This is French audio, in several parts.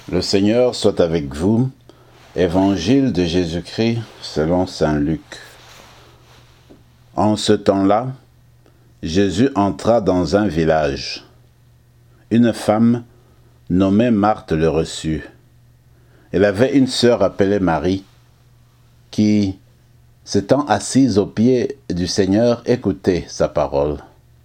Le Seigneur soit avec vous. Évangile de Jésus-Christ selon saint Luc. En ce temps-là, Jésus entra dans un village. Une femme nommée Marthe le reçut. Elle avait une sœur appelée Marie qui, s'étant assise aux pieds du Seigneur, écoutait sa parole.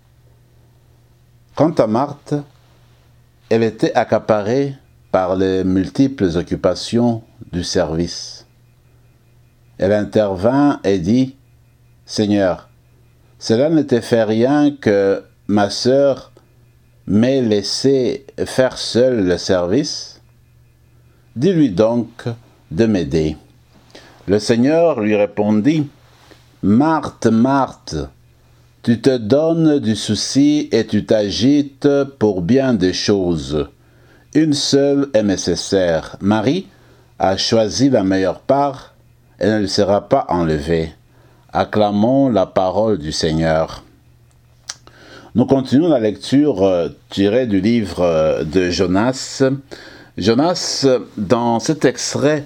Quant à Marthe, elle était accaparée par les multiples occupations du service. Elle intervint et dit : « Seigneur, cela ne te fait rien que ma sœur m'ait laissé faire seule le service ? Dis-lui donc de m'aider. » Le Seigneur lui répondit : « Marthe, Marthe, tu te donnes du souci et tu t'agites pour bien des choses. Une seule est nécessaire. Marie a choisi la meilleure part, elle ne lui sera pas enlevée. » Acclamons la parole du Seigneur. Nous continuons la lecture tirée du livre de Jonas. Jonas, dans cet extrait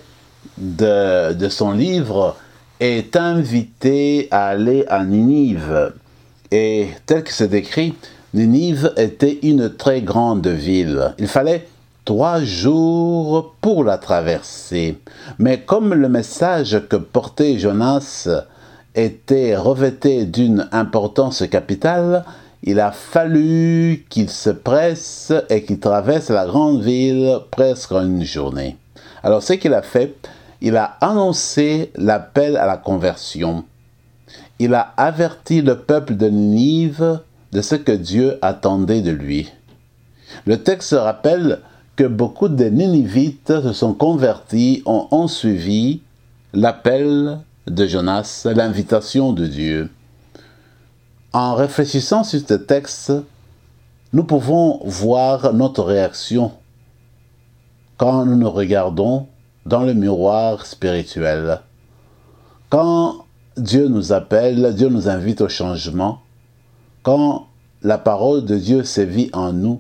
de son livre, est invité à aller à Ninive. Et tel que c'est décrit, Ninive était une très grande ville. Il fallait 3 jours pour la traverser. Mais comme le message que portait Jonas était revêté d'une importance capitale, il a fallu qu'il se presse et qu'il traverse la grande ville presque en une journée. Alors ce qu'il a fait, il a annoncé l'appel à la conversion. Il a averti le peuple de Ninive de ce que Dieu attendait de lui. Le texte rappelle que beaucoup de Ninivites se sont convertis, ont suivi l'appel de Jonas, l'invitation de Dieu. En réfléchissant sur ce texte, nous pouvons voir notre réaction quand nous nous regardons dans le miroir spirituel. Quand Dieu nous appelle, Dieu nous invite au changement, quand la parole de Dieu sévit en nous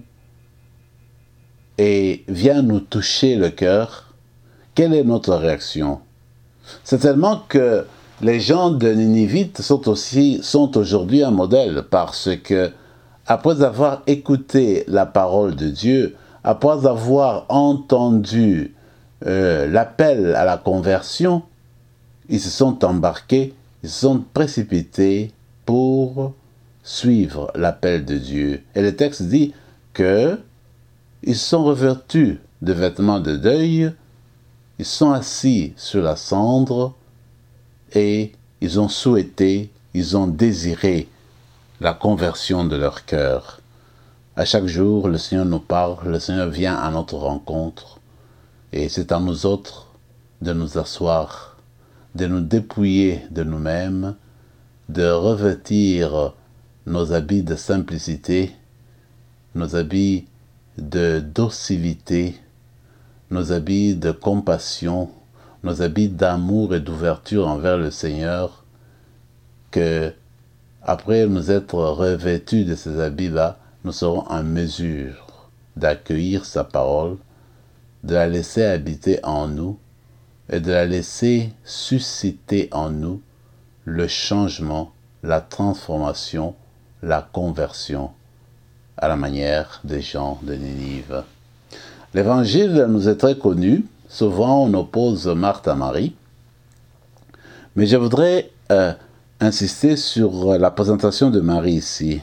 et vient nous toucher le cœur, quelle est notre réaction ? Certainement que les gens de Ninive sont aujourd'hui un modèle parce que, après avoir écouté la parole de Dieu, après avoir entendu l'appel à la conversion, ils se sont embarqués, ils se sont précipités pour suivre l'appel de Dieu. Et le texte dit que ils sont revêtus de vêtements de deuil, ils sont assis sur la cendre et ils ont souhaité, ils ont désiré la conversion de leur cœur. À chaque jour, le Seigneur nous parle, le Seigneur vient à notre rencontre et c'est à nous autres de nous asseoir, de nous dépouiller de nous-mêmes, de revêtir nos habits de simplicité, nos habits de docilité, nos habits de compassion, nos habits d'amour et d'ouverture envers le Seigneur, que, après nous être revêtus de ces habits-là, nous serons en mesure d'accueillir sa parole, de la laisser habiter en nous et de la laisser susciter en nous le changement, la transformation, la conversion, à la manière des gens de Ninive. L'évangile nous est très connu. Souvent, on oppose Marthe à Marie. Mais je voudrais insister sur la présentation de Marie ici.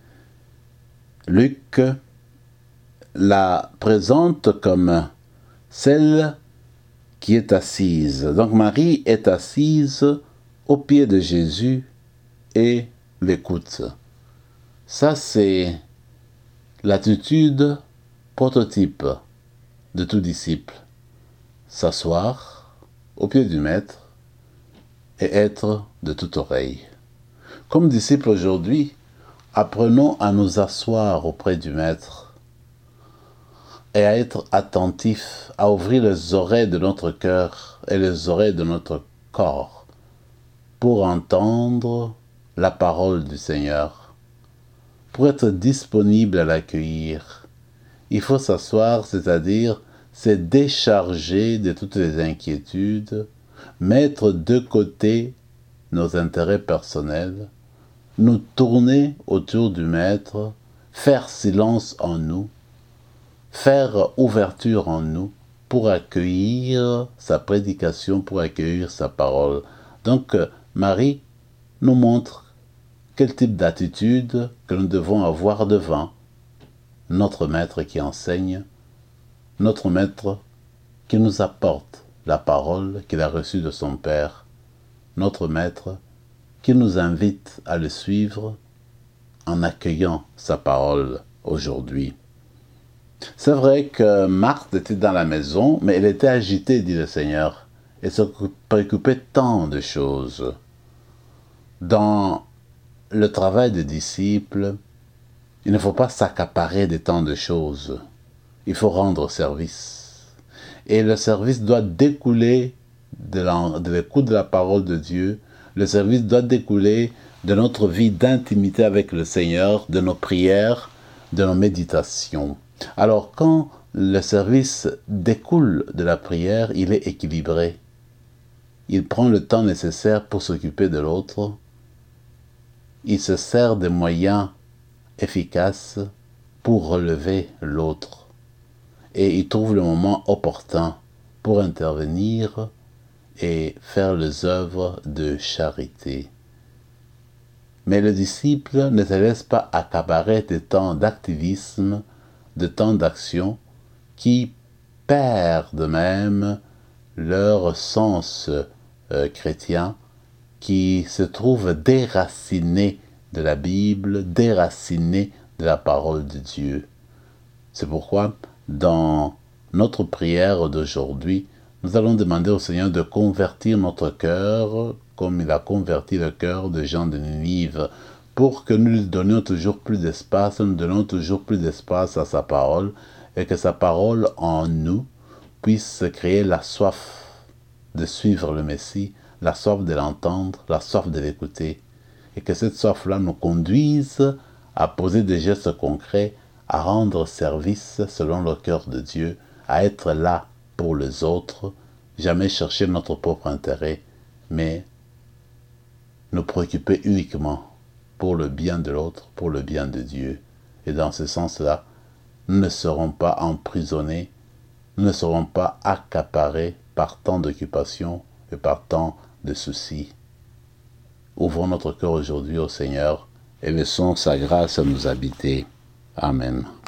Luc la présente comme celle qui est assise. Donc Marie est assise au pied de Jésus et l'écoute. Ça, c'est l'attitude prototype de tout disciple. S'asseoir au pied du maître et être de toute oreille. Comme disciples aujourd'hui, apprenons à nous asseoir auprès du maître et à être attentifs, à ouvrir les oreilles de notre cœur et les oreilles de notre corps pour entendre la parole du Seigneur, pour être disponible à l'accueillir. Il faut s'asseoir, c'est-à-dire c'est décharger de toutes les inquiétudes, mettre de côté nos intérêts personnels, nous tourner autour du Maître, faire silence en nous, faire ouverture en nous pour accueillir sa prédication, pour accueillir sa parole. Donc, Marie nous montre quel type d'attitude que nous devons avoir devant notre Maître qui enseigne, notre Maître qui nous apporte la parole qu'il a reçue de son Père, notre Maître qui nous invite à le suivre en accueillant sa parole aujourd'hui. C'est vrai que Marthe était dans la maison, mais elle était agitée, dit le Seigneur, et se préoccupait tant de choses. Dans le travail des disciples, il ne faut pas s'accaparer de tant de choses. Il faut rendre service. Et le service doit découler de l'écoute de la parole de Dieu. Le service doit découler de notre vie d'intimité avec le Seigneur, de nos prières, de nos méditations. Alors, quand le service découle de la prière, il est équilibré. Il prend le temps nécessaire pour s'occuper de l'autre. Il se sert des moyens efficaces pour relever l'autre. Et il trouve le moment opportun pour intervenir et faire les œuvres de charité. Mais le disciple ne se laisse pas accaparer de temps d'activisme, de temps d'action, qui perdent même leur sens chrétien, qui se trouvent déracinés de la Bible, déracinés de la parole de Dieu. C'est pourquoi, dans notre prière d'aujourd'hui, nous allons demander au Seigneur de convertir notre cœur, comme il a converti le cœur de Jean de Ninive, pour que nous lui donnions toujours plus d'espace, nous donnons toujours plus d'espace à sa parole, et que sa parole en nous puisse créer la soif de suivre le Messie, la soif de l'entendre, la soif de l'écouter, et que cette soif-là nous conduise à poser des gestes concrets, à rendre service selon le cœur de Dieu, à être là pour les autres, jamais chercher notre propre intérêt, mais nous préoccuper uniquement pour le bien de l'autre, pour le bien de Dieu. Et dans ce sens-là, nous ne serons pas emprisonnés, nous ne serons pas accaparés par tant d'occupations et par tant de soucis. Ouvrons notre cœur aujourd'hui au Seigneur et laissons sa grâce nous habiter. Amen.